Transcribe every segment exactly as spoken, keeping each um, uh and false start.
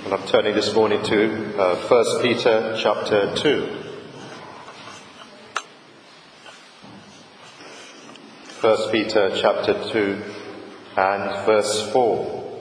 And I'm turning this morning to uh, First Peter chapter two. First Peter chapter two and verse four.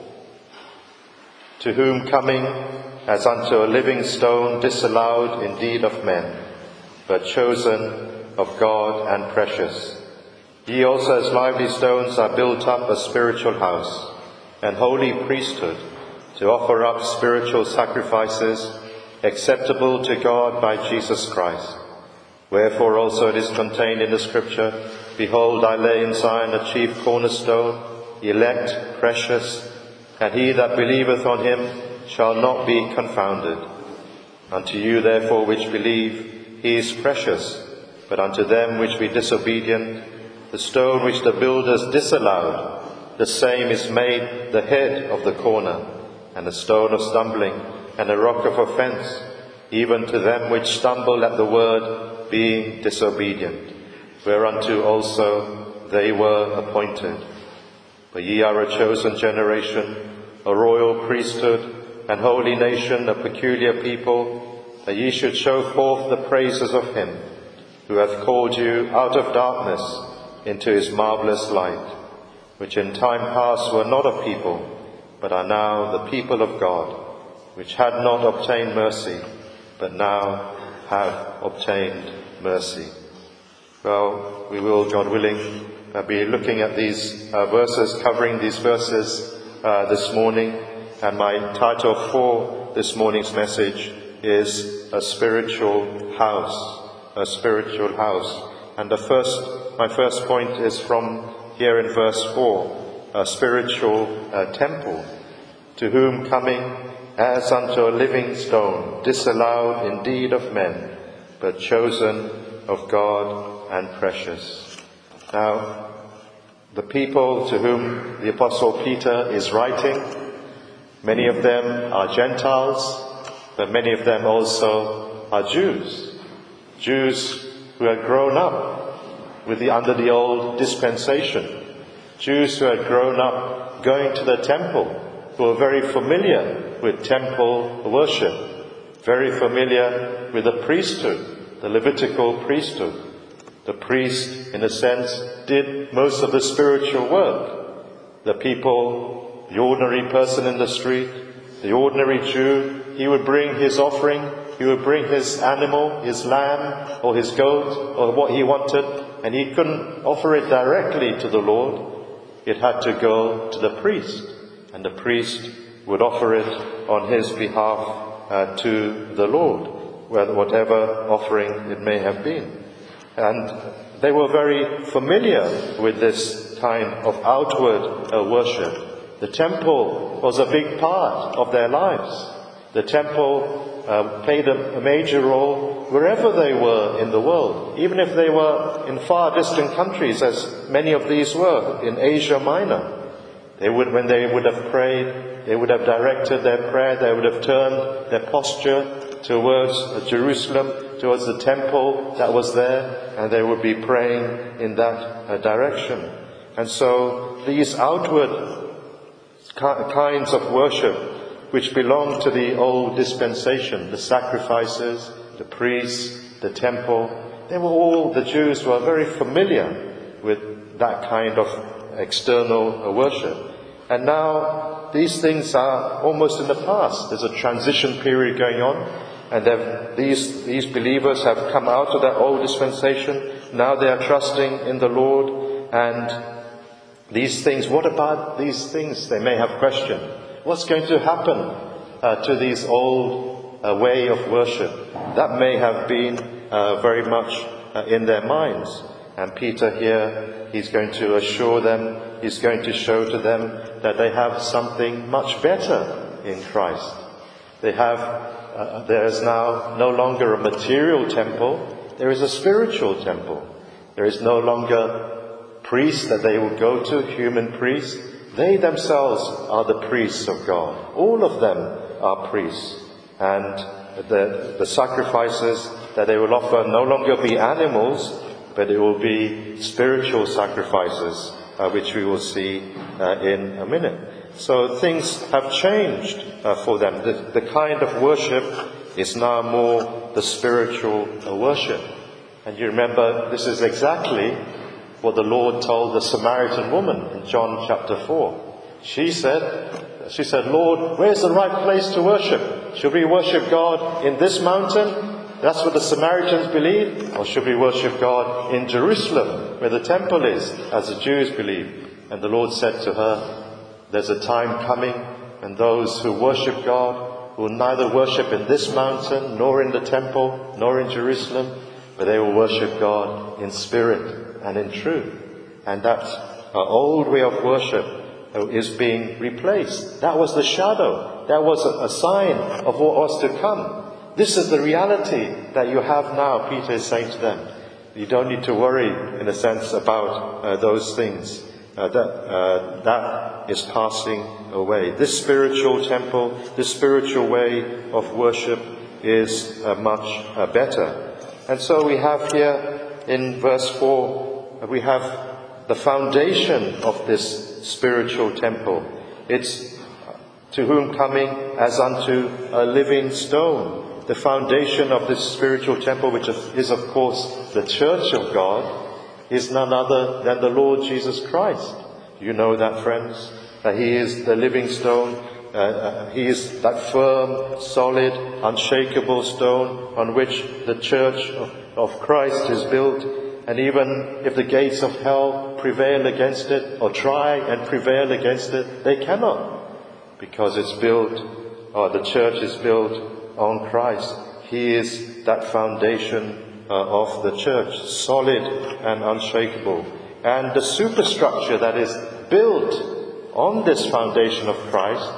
To whom coming as unto a living stone, disallowed indeed of men, but chosen of God and precious. Ye also as lively stones are built up a spiritual house, and holy priesthood, to offer up spiritual sacrifices acceptable to God by Jesus Christ. Wherefore also it is contained in the Scripture, Behold, I lay in Zion a chief cornerstone, elect, precious, and he that believeth on him shall not be confounded. Unto you therefore which believe, he is precious, but unto them which be disobedient, the stone which the builders disallowed, the same is made the head of the corner, and a stone of stumbling, and a rock of offence, even to them which stumble at the word, being disobedient, whereunto also they were appointed. For ye are a chosen generation, a royal priesthood, an holy nation, a peculiar people, that ye should show forth the praises of him, who hath called you out of darkness into his marvellous light, which in time past were not a people, but are now the people of God, which had not obtained mercy, but now have obtained mercy. Well, we will, God willing, uh, be looking at these uh, verses, covering these verses uh, this morning, and my title for this morning's message is A Spiritual House. A Spiritual House. And the first, my first point is from here in verse four. A spiritual uh, temple, to whom coming as unto a living stone, disallowed indeed of men, but chosen of God and precious. Now, the people to whom the Apostle Peter is writing, many of them are Gentiles, but many of them also are Jews. Jews who had grown up with the, under the old dispensation. Jews who had grown up going to the temple, who were very familiar with temple worship, very familiar with the priesthood, the Levitical priesthood. The priest, in a sense, did most of the spiritual work. The people, the ordinary person in the street, the ordinary Jew, he would bring his offering, he would bring his animal, his lamb, or his goat, or what he wanted, and he couldn't offer it directly to the Lord. It had to go to the priest, and the priest would offer it on his behalf uh, to the Lord, whatever offering it may have been. And they were very familiar with this kind of outward uh, worship. The temple was a big part of their lives. The temple uh, played a, a major role wherever they were in the world, even if they were in far distant countries, as many of these were in Asia Minor. They would, when they would have prayed, they would have directed their prayer, they would have turned their posture towards Jerusalem, towards the temple that was there, and they would be praying in that uh, direction. And so these outward ki- kinds of worship which belong to the old dispensation, the sacrifices, the priests, the temple, they were all, the Jews were very familiar with that kind of external worship. And now these things are almost in the past. There's a transition period going on, and these, these believers have come out of that old dispensation. Now they are trusting in the Lord, and these things, what about these things? They may have questioned. What's going to happen uh, to these old uh, way of worship? That may have been uh, very much uh, in their minds. And Peter here, he's going to assure them, he's going to show to them that they have something much better in Christ. They have, uh, there is now no longer a material temple, there is a spiritual temple. There is no longer priests that they will go to, human priests. They themselves are the priests of God. All of them are priests. And the, the sacrifices that they will offer no longer be animals, but it will be spiritual sacrifices, uh, which we will see uh, in a minute. So things have changed uh, for them. The, the kind of worship is now more the spiritual uh, worship. And you remember, this is exactly what the Lord told the Samaritan woman in John chapter four. She said, she said, Lord, where's the right place to worship? Should we worship God in this mountain? That's what the Samaritans believe. Or should we worship God in Jerusalem, where the temple is, as the Jews believe? And the Lord said to her, there's a time coming when those who worship God will neither worship in this mountain, nor in the temple, nor in Jerusalem, but they will worship God in spirit and in truth. And that uh, old way of worship uh, is being replaced. That was the shadow. That was a, a sign of what was to come. This is the reality that you have now, Peter is saying to them. You don't need to worry, in a sense, about uh, those things. Uh, that, uh, that is passing away. This spiritual temple, this spiritual way of worship is uh, much uh, better. And so we have here in verse four, we have the foundation of this spiritual temple. It's to whom coming as unto a living stone. The foundation of this spiritual temple, which is of course the church of God, is none other than the Lord Jesus Christ. You know that, friends, that He is the living stone. Uh, uh, he is that firm, solid, unshakable stone on which the church of, of Christ is built. And even if the gates of hell prevail against it, or try and prevail against it, they cannot, because it's built, or the church is built on Christ. He is that foundation uh, of the church, solid and unshakable. And the superstructure that is built on this foundation of Christ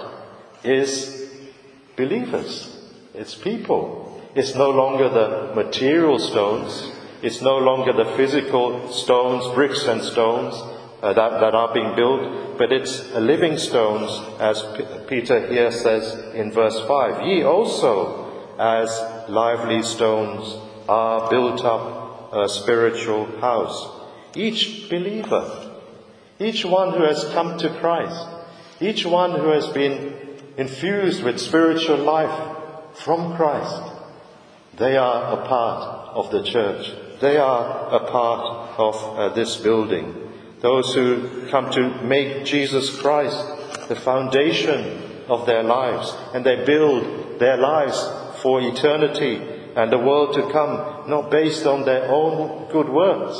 is believers. It's people. It's no longer the material stones. It's no longer the physical stones, bricks and stones uh, that, that are being built, but it's living stones, as P- Peter here says in verse five. Ye also, as lively stones, are built up a spiritual house. Each believer, each one who has come to Christ, each one who has been infused with spiritual life from Christ, they are a part of the church. They are a part of uh, this building. Those who come to make Jesus Christ the foundation of their lives, and they build their lives for eternity and the world to come, not based on their own good works,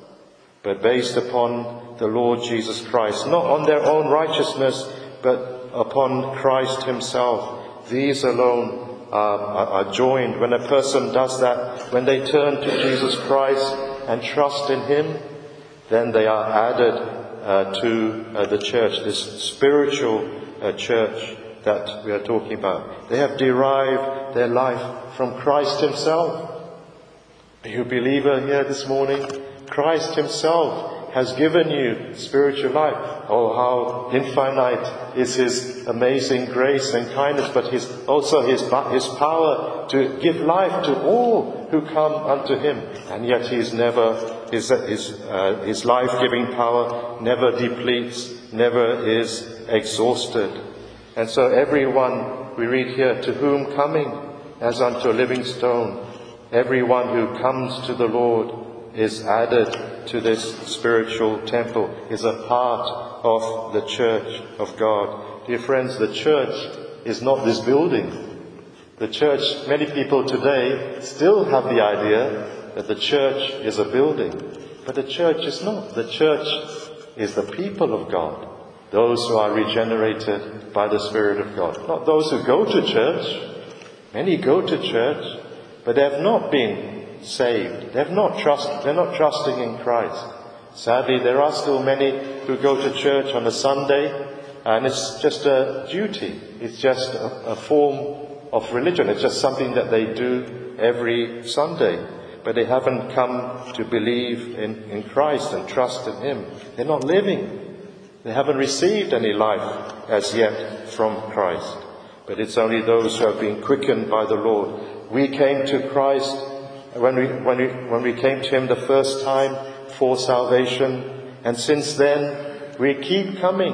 but based upon the Lord Jesus Christ, not on their own righteousness, but upon Christ Himself. These alone are, are, are joined. When a person does that, when they turn to Jesus Christ and trust in Him, then they are added uh, to uh, the church, this spiritual uh, church that we are talking about. They have derived their life from Christ Himself. Are you a believer here this morning? Christ Himself has given you spiritual life. Oh, how infinite is His amazing grace and kindness, but his, also His, His power to give life to all who come unto Him. And yet He's never, His, his, uh, his life-giving power never depletes, never is exhausted. And so everyone, we read here, to whom coming as unto a living stone, everyone who comes to the Lord is added to this spiritual temple, is a part of the church of God. Dear friends, the church is not this building. The church, many people today still have the idea that the church is a building. But the church is not. The church is the people of God. Those who are regenerated by the Spirit of God. Not those who go to church. Many go to church, but they have not been saved. They have not trust, they're not trusting in Christ. Sadly, there are still many who go to church on a Sunday, and it's just a duty. It's just a, a form of religion. It's just something that they do every Sunday. But they haven't come to believe in, in Christ and trust in Him. They're not living. They haven't received any life as yet from Christ. But it's only those who have been quickened by the Lord. We came to Christ when we, when we, when we came to Him the first time for salvation. And since then, we keep coming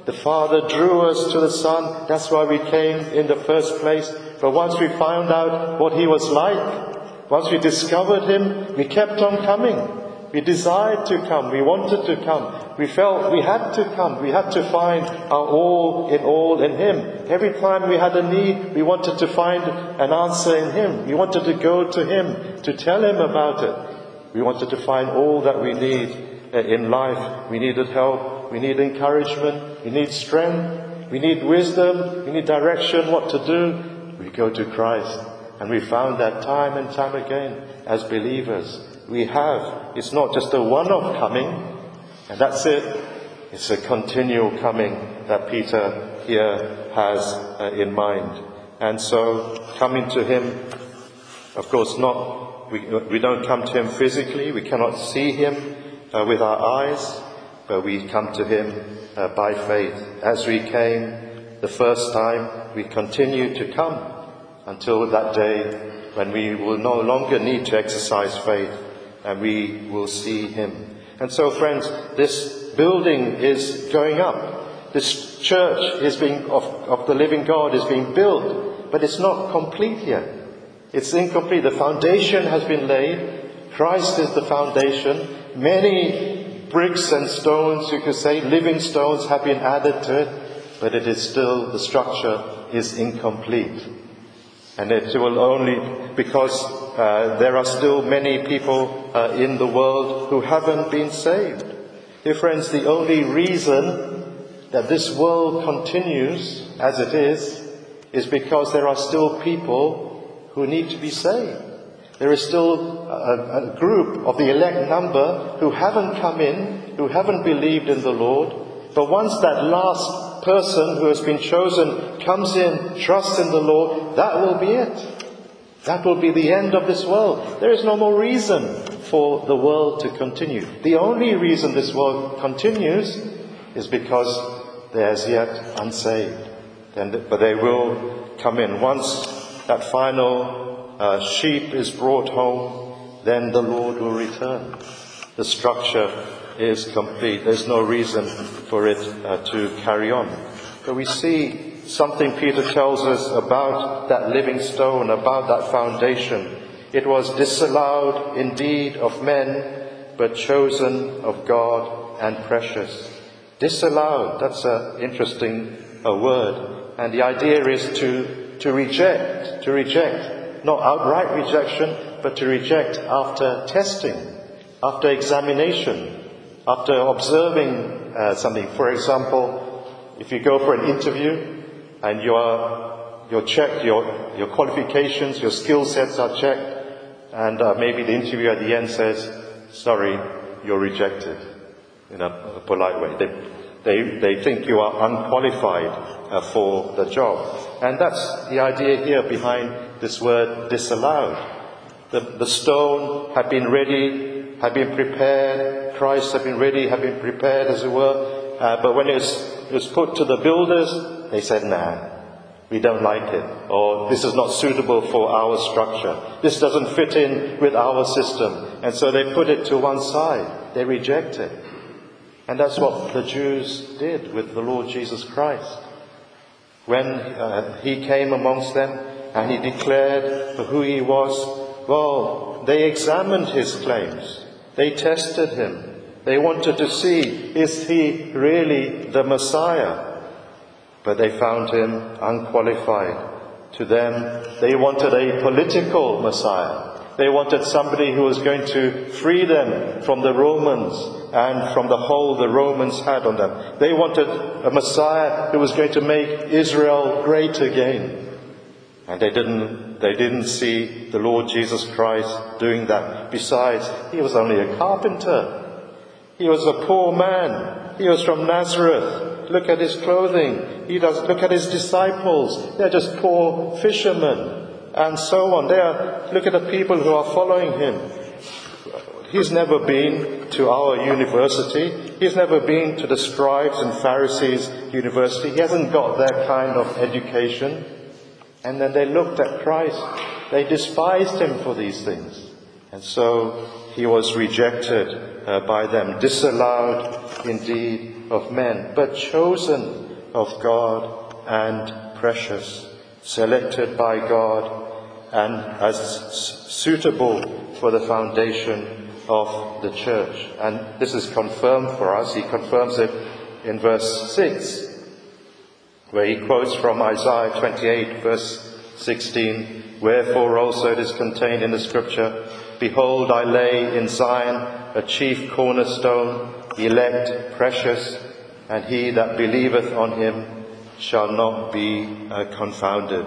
The Father drew us to the Son. That's why we came in the first place. But once we found out what he was like, once we discovered him, we kept on coming. We desired to come. We wanted to come. We felt we had to come. We had to find our all in all in him. Every time we had a need, we wanted to find an answer in him. We wanted to go to him, to tell him about it. We wanted to find all that we need in life. We needed help. We need encouragement. We need strength. We need wisdom. We need direction, what to do. We go to Christ. And we found that time and time again as believers. We have. It's not just a one-off coming, and that's it. It's a continual coming that Peter here has uh, in mind. And so, coming to him, of course, not we, we don't come to him physically. We cannot see him uh, with our eyes, but we come to him uh, by faith. As we came the first time, we continue to come until that day when we will no longer need to exercise faith, and we will see him. And so, friends, this building is going up. This church is being of, of the living God is being built, but it's not complete yet. It's incomplete. The foundation has been laid. Christ is the foundation. Many bricks and stones, you could say, living stones have been added to it, but it is still, the structure is incomplete. And it will only, because uh, there are still many people uh, in the world who haven't been saved. Dear friends, the only reason that this world continues as it is, is because there are still people who need to be saved. There is still a, a group of the elect number who haven't come in, who haven't believed in the Lord. But once that last person who has been chosen comes in, trusts in the Lord, that will be it. That will be the end of this world. There is no more reason for the world to continue. The only reason this world continues is because there's yet unsaved. And, but they will come in. Once that final uh, sheep is brought home, then the Lord will return. The structure is complete. There's no reason for it uh, to carry on. But we see something Peter tells us about that living stone, about that foundation. It was disallowed indeed of men, but chosen of God and precious. Disallowed, that's an interesting uh, word. And the idea is to, to reject, to reject, not outright rejection, but to reject after testing, after examination, after observing uh, something. For example, if you go for an interview and you are, you're checked, your, your qualifications, your skill sets are checked, and uh, maybe the interviewer at the end says, sorry, you're rejected, in a, a polite way. They, they, they think you are unqualified uh, for the job. And that's the idea here behind this word disallowed. The, the stone had been ready, had been prepared, Christ had been ready, had been prepared, as it were. Uh, but when it was, it was put to the builders, they said, nah, we don't like it. Or this is not suitable for our structure. This doesn't fit in with our system. And so they put it to one side. They reject it. And that's what the Jews did with the Lord Jesus Christ. When uh, he came amongst them and he declared for who he was, well, they examined his claims. They tested him. They wanted to see, is he really the Messiah? But they found him unqualified. To them, they wanted a political Messiah. They wanted somebody who was going to free them from the Romans and from the hold the Romans had on them. They wanted a Messiah who was going to make Israel great again. And they didn't, they didn't see the Lord Jesus Christ doing that. Besides, he was only a carpenter. He was a poor man. He was from Nazareth. Look at his clothing. He does. Look at his disciples. They're just poor fishermen. And so on. They are, look at the people who are following him. He's never been to our university. He's never been to the scribes and Pharisees university. He hasn't got that kind of education. And then they looked at Christ. They despised him for these things. And so he was rejected uh, by them, disallowed indeed of men, but chosen of God and precious, selected by God and as suitable for the foundation of the church. And this is confirmed for us. He confirms it in verse six, where he quotes from Isaiah twenty-eight, verse sixteen, "Wherefore also it is contained in the scripture, Behold, I lay in Zion a chief cornerstone, elect, precious, and he that believeth on him shall not be uh, confounded."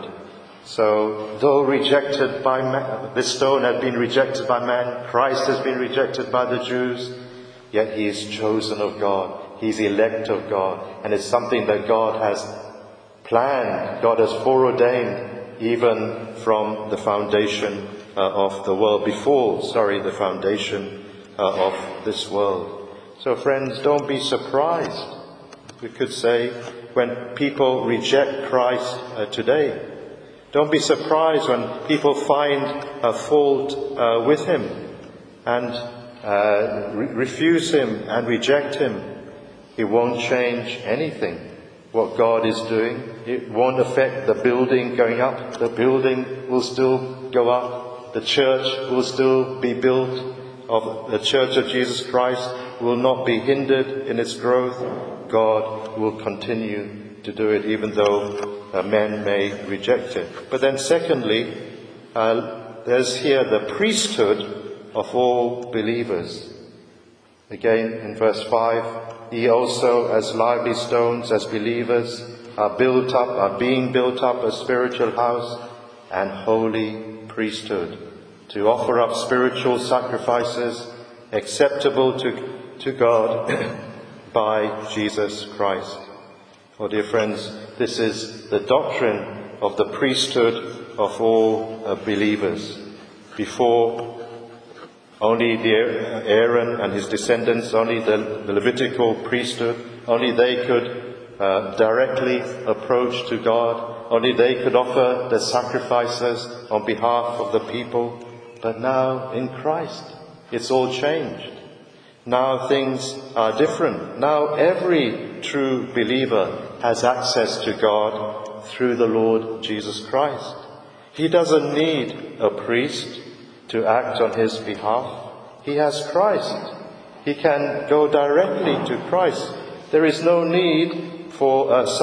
So, though rejected by man, this stone had been rejected by man, Christ has been rejected by the Jews, yet he is chosen of God. He's elect of God, and it's something that God has planned, God has foreordained, even from the foundation uh, of the world, before, sorry, the foundation uh, of this world. So friends, don't be surprised, we could say, when people reject Christ uh, today. Don't be surprised when people find a fault uh, with him and uh, re- refuse him and reject him. It won't change anything. What God is doing, it won't affect the building going up. The building will still go up. The church will still be built. Of the Church of Jesus Christ will not be hindered in its growth. God will continue to do it, even though uh, men may reject it. But then secondly, uh, there's here the priesthood of all believers. Again, in verse five, ye also as lively stones, as believers, are built up, are being built up a spiritual house and holy priesthood, to offer up spiritual sacrifices acceptable to, to God by Jesus Christ. Oh, dear friends, this is the doctrine of the priesthood of all uh, believers. Before, only the Aaron and his descendants, only the, the Levitical priesthood, only they could uh, directly approach to God. Only they could offer the sacrifices on behalf of the people. But now in Christ, it's all changed. Now things are different. Now every true believer has access to God through the Lord Jesus Christ. He doesn't need a priest to act on his behalf. He has Christ. He can go directly to Christ. There is no need for a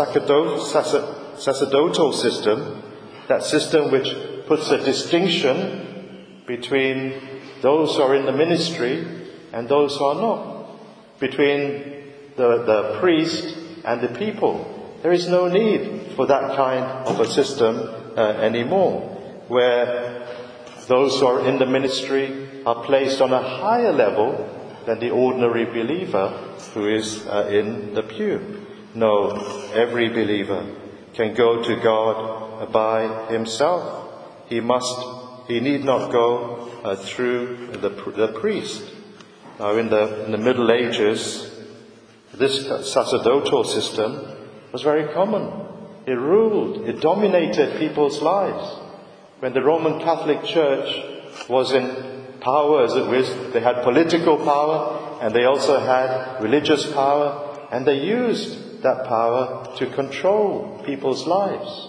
sacerdotal system, that system which puts a distinction between those who are in the ministry and those who are not, between the, the priest and the people. There is no need for that kind of a system uh, anymore, where those who are in the ministry are placed on a higher level than the ordinary believer who is uh, in the pew. No, every believer can go to God by himself. He must, he need not go uh, through the, the priest. Now, in the, in the Middle Ages, this sacerdotal system was very common. It ruled, it dominated people's lives. When the Roman Catholic Church was in power, as it was, they had political power and they also had religious power, and they used that power to control people's lives.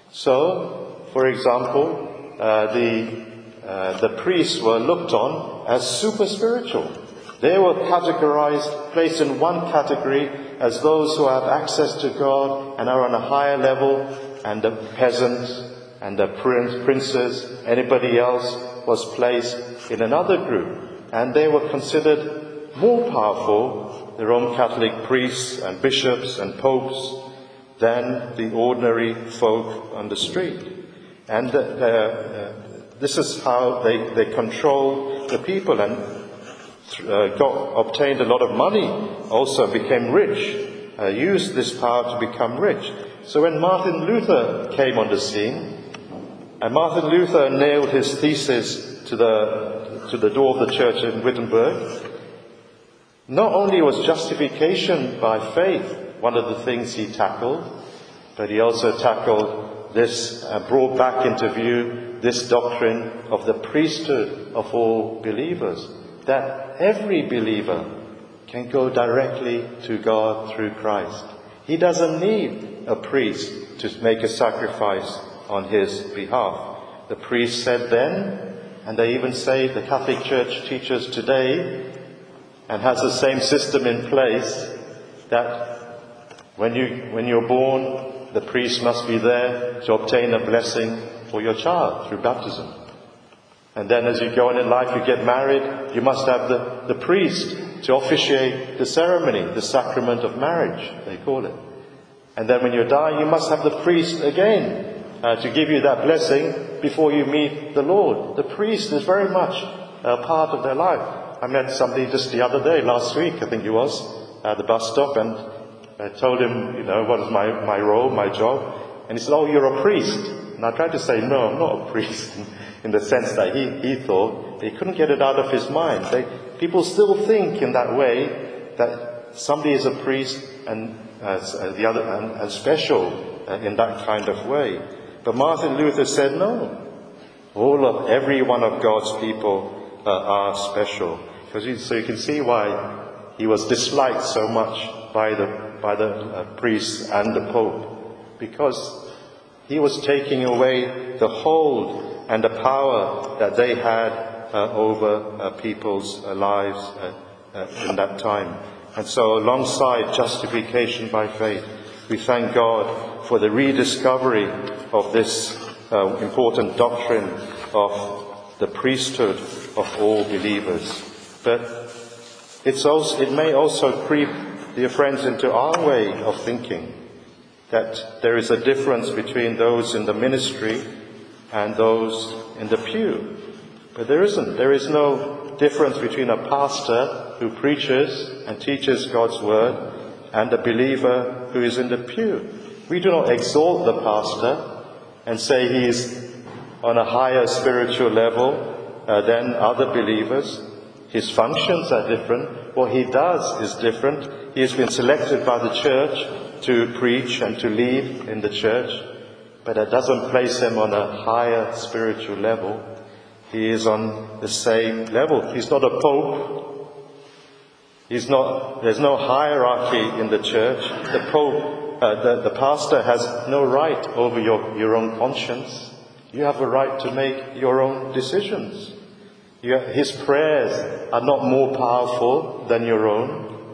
So, for example, uh, the uh, the priests were looked on as super spiritual. They were categorized, placed in one category as those who have access to God and are on a higher level, and the peasants and the princes, anybody else was placed in another group. And they were considered more powerful, the Roman Catholic priests and bishops and popes, than the ordinary folk on the street. And uh, uh, this is how they, they control the people, and uh, got, obtained a lot of money, also became rich, uh, used this power to become rich. So when Martin Luther came on the scene, and Martin Luther nailed his thesis to the, to the door of the church in Wittenberg, not only was justification by faith one of the things he tackled, but he also tackled this, uh, brought back into view this doctrine of the priesthood of all believers, that every believer can go directly to God through Christ. He doesn't need a priest to make a sacrifice on his behalf. The priest said then, and they even say the Catholic Church teaches today, and has the same system in place, that when you when you're born, the priest must be there to obtain a blessing for your child through baptism. And then as you go on in life, you get married, you must have the, the priest to officiate the ceremony, the sacrament of marriage, they call it. And then when you die, you must have the priest again uh, to give you that blessing before you meet the Lord. The priest is very much a part of their life. I met somebody just the other day, last week, I think it was, at the bus stop, and I told him, you know, what is my, my role, my job? And he said, oh, you're a priest. And I tried to say, no, I'm not a priest, in the sense that he, he thought. He couldn't get it out of his mind. They, people still think in that way that somebody is a priest and as uh, the other and, and special uh, in that kind of way. But Martin Luther said, no. All of every one of God's people uh, are special. Because you, so you can see why he was disliked so much by the by the uh, priests and the Pope, because he was taking away the hold and the power that they had uh, over uh, people's uh, lives uh, uh, in that time. And so alongside justification by faith, we thank God for the rediscovery of this uh, important doctrine of the priesthood of all believers. But it's also, it may also creep, dear friends, into our way of thinking, that there is a difference between those in the ministry and those in the pew. But there isn't. There is no difference between a pastor who preaches and teaches God's word and a believer who is in the pew. We do not exalt the pastor and say he is on a higher spiritual level uh, than other believers. His functions are different. What he does is different. He has been selected by the church to preach and to lead in the church, but that doesn't place him on a higher spiritual level. He is on the same level. He's not a pope. He's not. There's no hierarchy in the church. The pope, uh, the, the pastor has no right over your, your own conscience. You have a right to make your own decisions. You, his prayers are not more powerful than your own.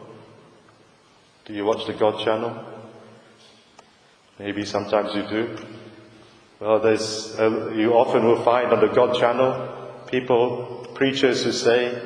Do you watch the God channel? Maybe sometimes you do. Well, there's uh, you often will find on the God channel people, preachers who say,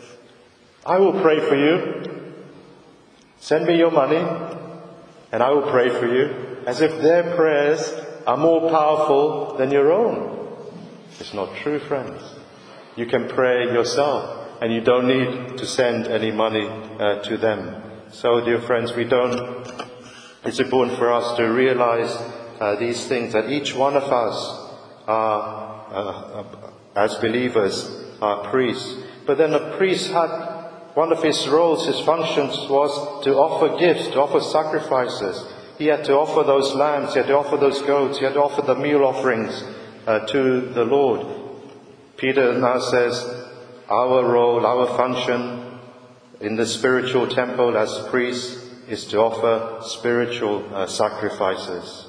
I will pray for you. Send me your money and I will pray for you. As if their prayers are more powerful than your own. It's not true, friends. You can pray yourself and you don't need to send any money uh, to them. So, dear friends, we don't, it's important for us to realize uh, these things, that each one of us are, uh, uh, as believers, are priests. But then a priest had, one of his roles, his functions was to offer gifts, to offer sacrifices. He had to offer those lambs, he had to offer those goats, he had to offer the meal offerings uh, to the Lord. Peter now says, our role, our function in the spiritual temple as priests is to offer spiritual uh, sacrifices,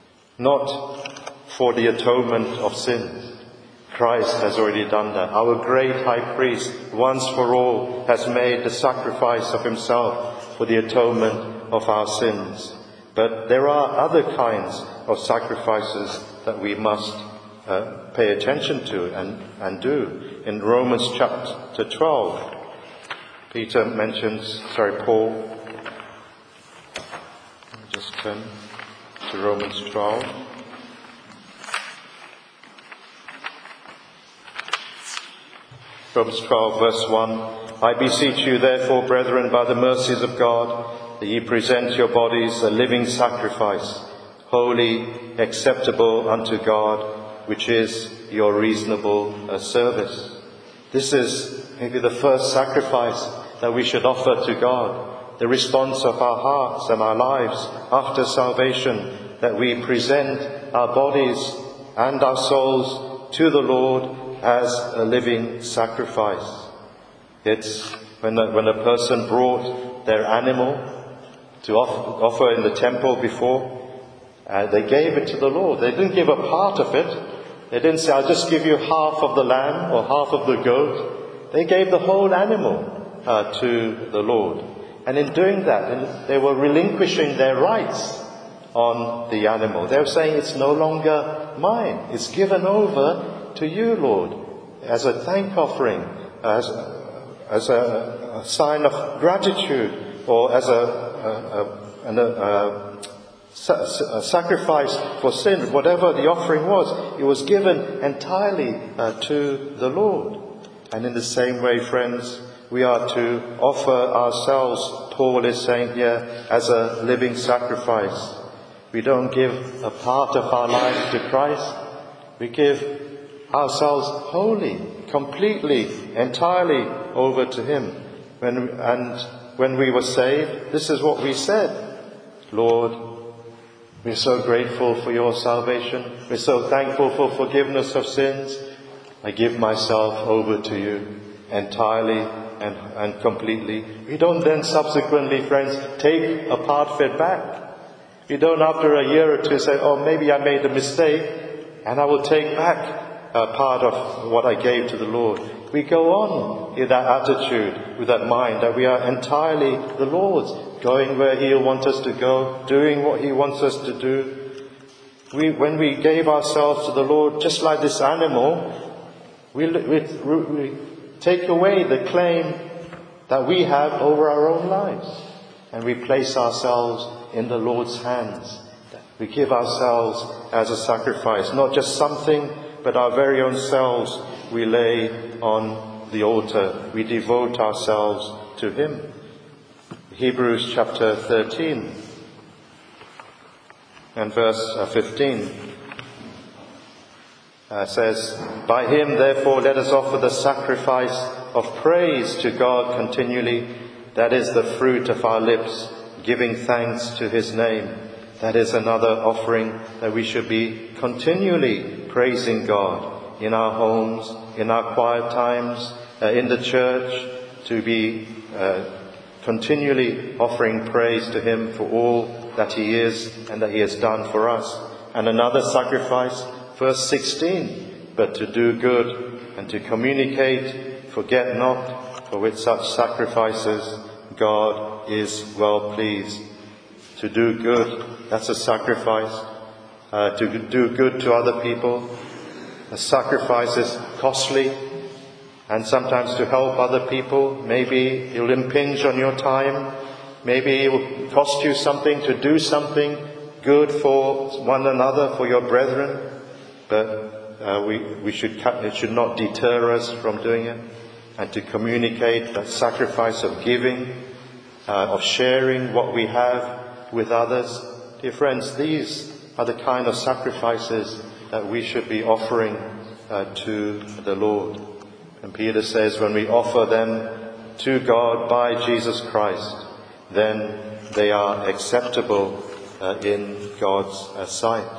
not for the atonement of sins. Christ has already done that. Our great high priest, once for all, has made the sacrifice of himself for the atonement of our sins. But there are other kinds of sacrifices that we must uh, pay attention to and, and do. In Romans chapter twelve, Peter mentions, sorry, Paul, just turn to Romans twelve. Romans twelve, verse one. I beseech you, therefore, brethren, by the mercies of God, that ye present your bodies a living sacrifice, holy, acceptable unto God, which is your reasonable uh, service. This is maybe the first sacrifice that we should offer to God, the response of our hearts and our lives after salvation, that we present our bodies and our souls to the Lord as a living sacrifice. It's when a, when a person brought their animal to off, offer in the temple before, uh, they gave it to the Lord. They didn't give a part of it. They didn't say, I'll just give you half of the lamb or half of the goat. They gave the whole animal uh, to the Lord. And in doing that, they were relinquishing their rights on the animal. They were saying, it's no longer mine. It's given over to you, Lord, as a thank offering, as, as a, a sign of gratitude, or as a, a, a, a, a, a sacrifice for sin. Whatever the offering was, it was given entirely uh, to the Lord. And in the same way, friends, we are to offer ourselves, Paul is saying here, as a living sacrifice. We don't give a part of our life to Christ. We give ourselves wholly, completely, entirely over to Him. When, and when we were saved, this is what we said. Lord, we're so grateful for your salvation. We're so thankful for forgiveness of sins. I give myself over to you entirely and, and completely. We don't then subsequently, friends, take a part of it back. We don't after a year or two say, oh, maybe I made a mistake and I will take back a part of what I gave to the Lord. We go on in that attitude, with that mind, that we are entirely the Lord's, going where He'll want us to go, doing what He wants us to do. We, when we gave ourselves to the Lord, just like this animal, we, we, we take away the claim that we have over our own lives. And we place ourselves in the Lord's hands. We give ourselves as a sacrifice, not just something, but our very own selves we lay on the altar. We devote ourselves to Him. Hebrews chapter thirteen and verse fifteen uh, says, by Him therefore let us offer the sacrifice of praise to God continually. That is the fruit of our lips, giving thanks to His name. That is another offering, that we should be continually praising God in our homes, in our quiet times, uh, in the church, to be uh, continually offering praise to Him for all that He is and that He has done for us. And another sacrifice, verse sixteen, but to do good and to communicate, forget not, for with such sacrifices God is well pleased. To do good, that's a sacrifice. Uh, to do good to other people. A sacrifice is costly. And sometimes to help other people, maybe it'll impinge on your time. Maybe it will cost you something to do something good for one another, for your brethren. But uh, we, we should, it should not deter us from doing it. And to communicate that sacrifice of giving, uh, of sharing what we have with others. Dear friends, these are the kind of sacrifices that we should be offering uh, to the Lord. And Peter says, when we offer them to God by Jesus Christ, then they are acceptable uh, in God's uh, sight.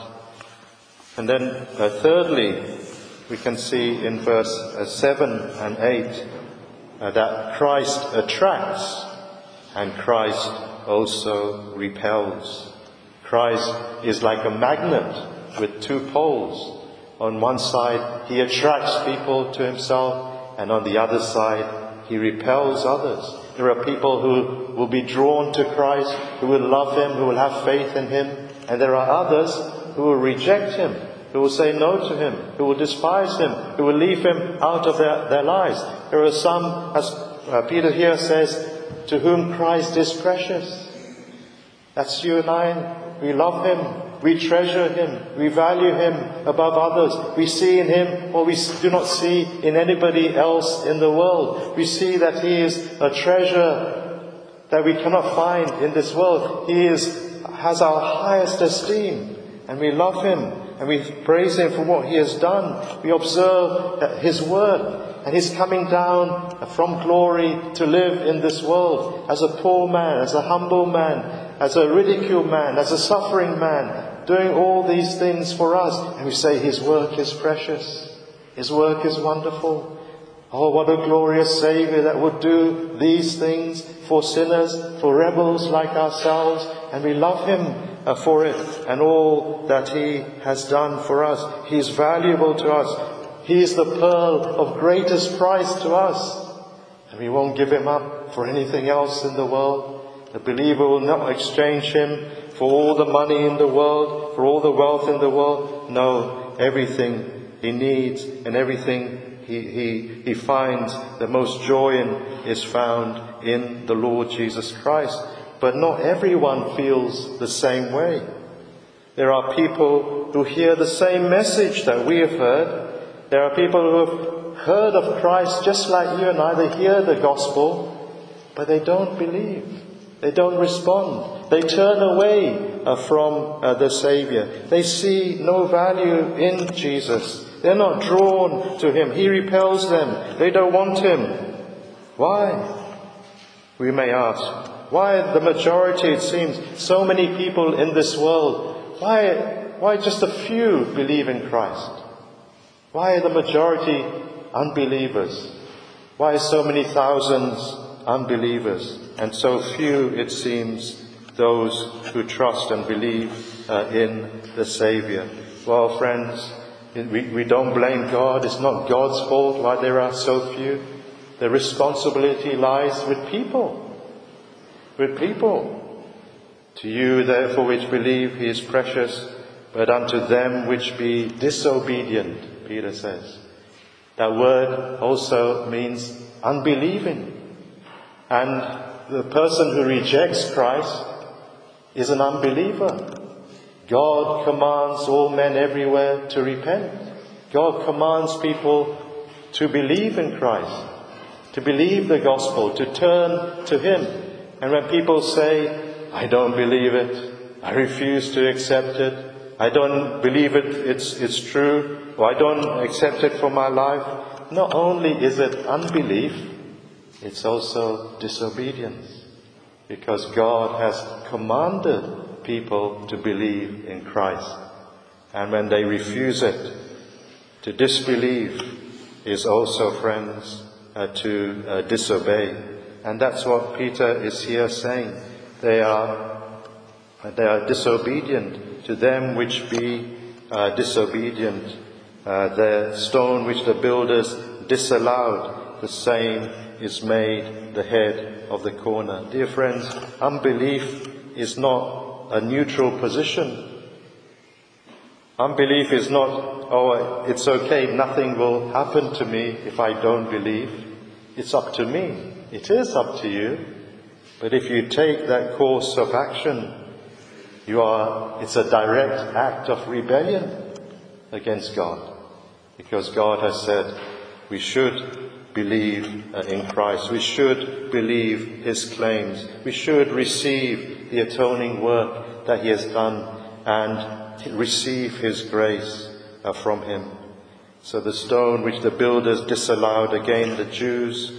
And then uh, thirdly, we can see in verse uh, seven and eight uh, that Christ attracts and Christ also repels. Christ is like a magnet with two poles. On one side, He attracts people to Himself, and on the other side, He repels others. There are people who will be drawn to Christ, who will love Him, who will have faith in Him, and there are others who will reject Him, who will say no to Him, who will despise Him, who will leave Him out of their, their lives. There are some, as uh, Peter here says, to whom Christ is precious. That's you and I. We love Him. We treasure Him. We value Him above others. We see in Him what we do not see in anybody else in the world. We see that He is a treasure that we cannot find in this world. He is, has our highest esteem. And we love Him. And we praise Him for what He has done. We observe His work. And He's coming down from glory to live in this world as a poor man, as a humble man, as a ridiculed man, as a suffering man, doing all these things for us. And we say His work is precious. His work is wonderful. Oh, what a glorious Saviour that would do these things for sinners, for rebels like ourselves, and we love him uh, for it and all that he has done for us. He is valuable to us. He is the pearl of greatest price to us, and we won't give him up for anything else in the world. The believer will not exchange him for all the money in the world, for all the wealth in the world. No, everything he needs and everything He, he, he finds the most joy in is found in the Lord Jesus Christ. But not everyone feels the same way. There are people who hear the same message that we have heard. There are people who have heard of Christ just like you and I. They hear the gospel, but they don't believe. They don't respond. They turn away uh, from uh, the Saviour. They see no value in Jesus. They're not drawn to him. He repels them. They don't want him. Why? We may ask. Why the majority, it seems, so many people in this world? Why, why just a few believe in Christ? Why are the majority unbelievers? Why so many thousands unbelievers? And so few, it seems, those who trust and believe uh, in the Saviour. Well, friends, We, we don't blame God. It's not God's fault why there are so few. The responsibility lies with people. With people. To you, therefore, which believe, he is precious, but unto them which be disobedient, Peter says. That word also means unbelieving. And the person who rejects Christ is an unbeliever. God commands all men everywhere to repent. God commands people to believe in Christ, to believe the gospel, to turn to him. And when people say, I don't believe it, I refuse to accept it, I don't believe it, it's, it's true, or I don't accept it for my life, not only is it unbelief, it's also disobedience. Because God has commanded people to believe in Christ. And when they refuse it, to disbelieve is also, friends, uh, to uh, disobey. And that's what Peter is here saying. They are, they are disobedient. To them which be uh, disobedient, uh, the stone which the builders disallowed, the same is made the head of the corner. Dear friends, unbelief is not a neutral position. Unbelief is not, oh, it's okay, nothing will happen to me if I don't believe. It's up to me. It is up to you. But if you take that course of action, you are, it's a direct act of rebellion against God. Because God has said we should believe uh, in Christ. We should believe his claims. We should receive the atoning work that he has done and receive his grace uh, from him. So the stone which the builders disallowed, again the Jews,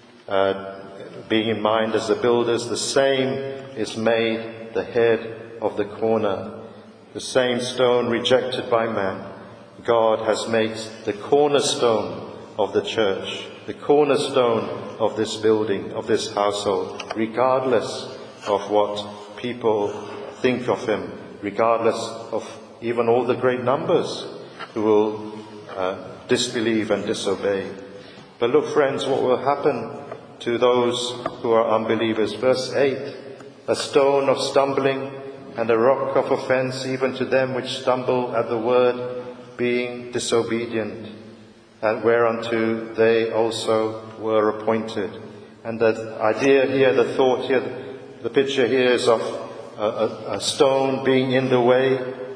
uh, being in mind as the builders, the same is made the head of the corner. The same stone rejected by man, God has made the cornerstone of the church, the cornerstone of this building, of this household, regardless of what people think of him, regardless of even all the great numbers who will uh, disbelieve and disobey. But look, friends, what will happen to those who are unbelievers? Verse eight, a stone of stumbling and a rock of offence, even to them which stumble at the word, being disobedient, and whereunto they also were appointed. And the idea here, the thought here, the picture here is of a, a, a stone being in the way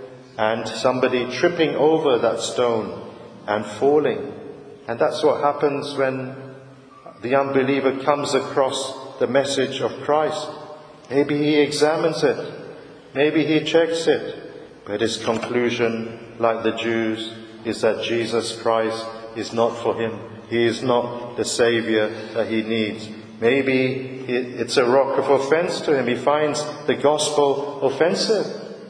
and somebody tripping over that stone and falling. And that's what happens when the unbeliever comes across the message of Christ. Maybe he examines it. Maybe he checks it. But his conclusion, like the Jews, is that Jesus Christ is not for him. He is not the Saviour that he needs. Maybe it's a rock of offence to him. He finds the gospel offensive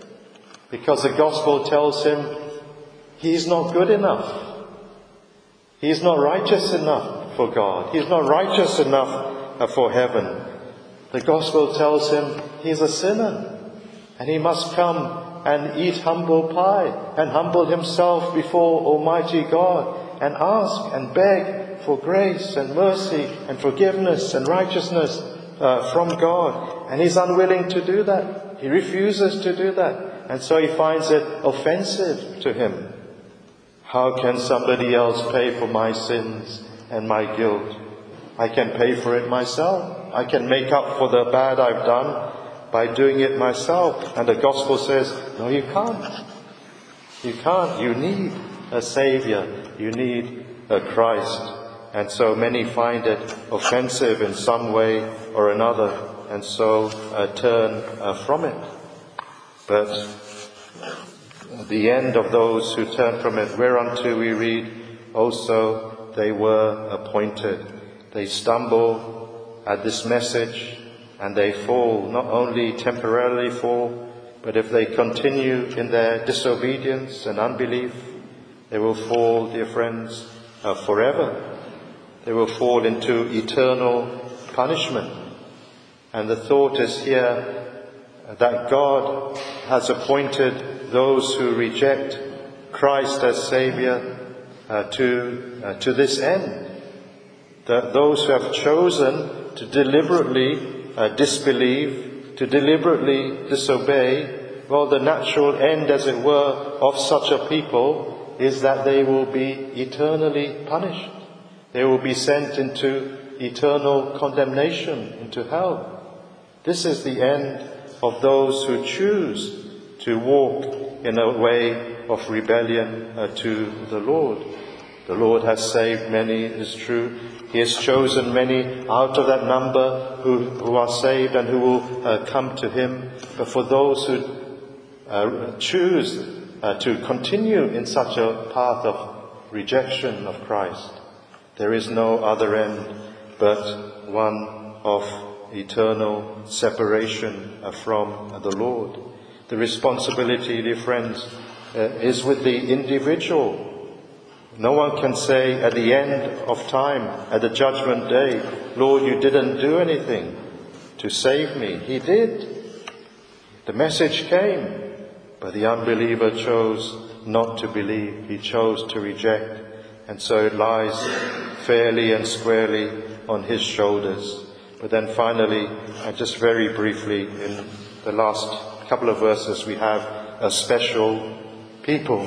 because the gospel tells him he's not good enough. He's not righteous enough for God. He's not righteous enough for heaven. The gospel tells him he's a sinner and he must come and eat humble pie and humble himself before Almighty God and ask and beg for grace and mercy and forgiveness and righteousness uh, from God. And he's unwilling to do that. He refuses to do that. And so he finds it offensive to him. How can somebody else pay for my sins and my guilt? I can pay for it myself. I can make up for the bad I've done by doing it myself. And the gospel says, no, you can't. You can't. You need a Saviour. You need a Christ. And so many find it offensive in some way or another, and so uh, turn uh, from it. But the end of those who turn from it, whereunto we read, also they were appointed. They stumble at this message, and they fall, not only temporarily fall, but if they continue in their disobedience and unbelief, they will fall, dear friends, uh, forever. They will fall into eternal punishment. And the thought is here that God has appointed those who reject Christ as Saviour uh, to, uh, to this end. That those who have chosen to deliberately Uh, disbelieve, to deliberately disobey, well, the natural end, as it were, of such a people is that they will be eternally punished. They will be sent into eternal condemnation, into hell. This is the end of those who choose to walk in a way of rebellion uh, to the Lord. The Lord has saved many, it is true. He has chosen many out of that number who, who are saved and who will uh, come to him. But for those who uh, choose uh, to continue in such a path of rejection of Christ, there is no other end but one of eternal separation uh, from uh, the Lord. The responsibility, dear friends, uh, is with the individual. No one can say at the end of time, at the judgment day, Lord, you didn't do anything to save me. He did. The message came, but the unbeliever chose not to believe. He chose to reject. And so it lies fairly and squarely on his shoulders. But then finally, and just very briefly, in the last couple of verses, we have a special people.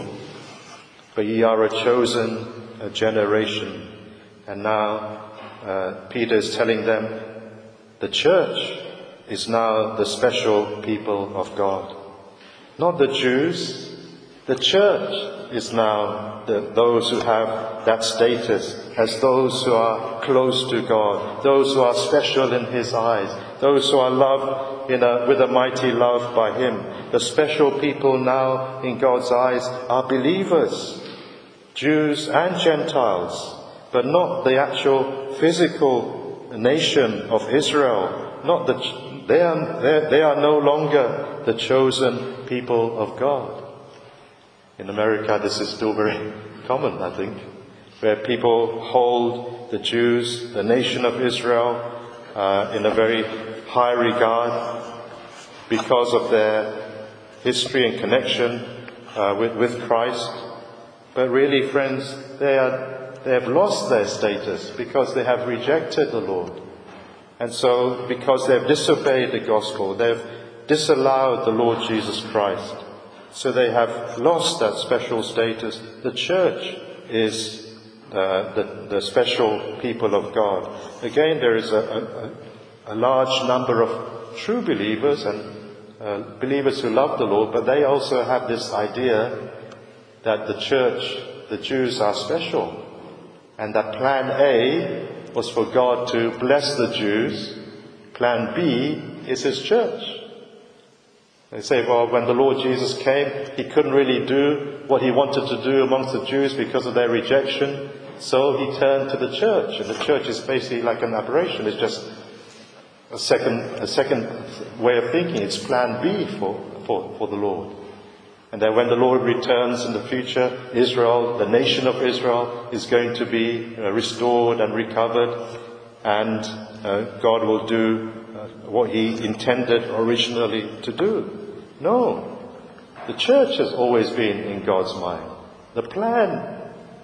For ye are a chosen a generation. And now uh, Peter is telling them the church is now the special people of God. Not the Jews. The church is now the, those who have that status as those who are close to God, those who are special in his eyes, those who are loved in a, with a mighty love by him. The special people now in God's eyes are believers. Jews and Gentiles, but not the actual physical nation of Israel. Not the, they are, they are no longer the chosen people of God. In America, this is still very common, I think, where people hold the Jews, the nation of Israel, uh, in a very high regard because of their history and connection uh, with, with Christ. But really, friends, they are, they have lost their status because they have rejected the Lord. And so, because they have disobeyed the gospel, they have disallowed the Lord Jesus Christ. So they have lost that special status. The church is uh, the, the special people of God. Again, there is a, a, a large number of true believers and uh, believers who love the Lord, but they also have this idea that the church, the Jews are special, and that plan A was for God to bless the Jews, plan B is his church. They say, well, when the Lord Jesus came, he couldn't really do what he wanted to do amongst the Jews because of their rejection, so he turned to the church, and the church is basically like an aberration. It's just a second, a second way of thinking. It's plan B for, for, for the Lord. And that when the Lord returns in the future, Israel, the nation of Israel, is going to be uh, restored and recovered, and uh, God will do uh, what he intended originally to do. No. The church has always been in God's mind. The plan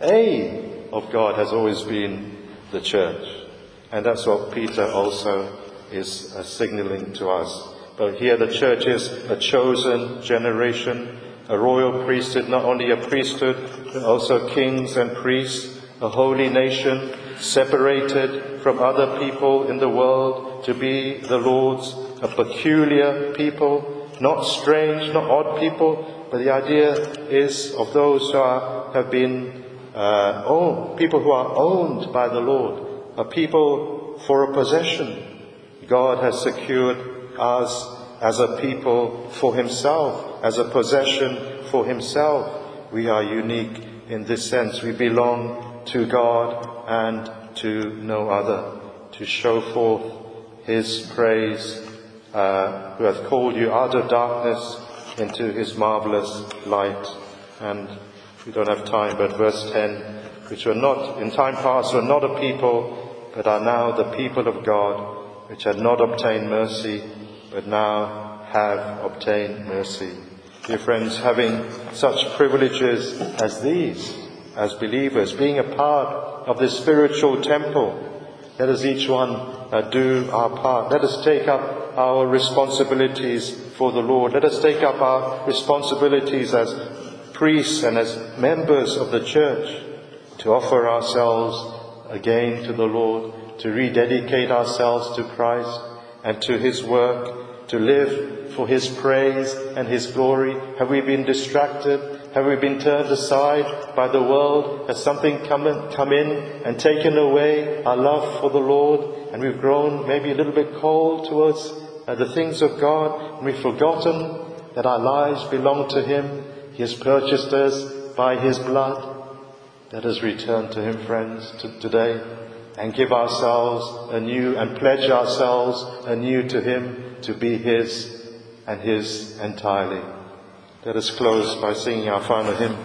A of God has always been the church. And that's what Peter also is uh, signaling to us. But here the church is a chosen generation, a royal priesthood, not only a priesthood, but also kings and priests, a holy nation, separated from other people in the world to be the Lord's, a peculiar people, not strange, not odd people, but the idea is of those who are, have been uh, owned, people who are owned by the Lord, a people for a possession. God has secured us as a people for himself, as a possession for himself. We are unique in this sense. We belong to God and to no other, to show forth his praise, uh, who hath called you out of darkness into his marvellous light. And we don't have time, but verse ten, which were not, in time past, were not a people, but are now the people of God, which had not obtained mercy, but now have obtained mercy. Dear friends, having such privileges as these, as believers, being a part of this spiritual temple, let us each one uh, do our part. Let us take up our responsibilities for the Lord. Let us take up our responsibilities as priests and as members of the church to offer ourselves again to the Lord, to rededicate ourselves to Christ and to his work, to live for his praise and his glory. Have we been distracted? Have we been turned aside by the world? Has something come in, come in and taken away our love for the Lord? And we've grown maybe a little bit cold towards uh, the things of God. And we've forgotten that our lives belong to him. He has purchased us by his blood. Let us return to him, friends, to today, and give ourselves anew and pledge ourselves anew to him to be his and his entirely. Let us close by singing our final hymn.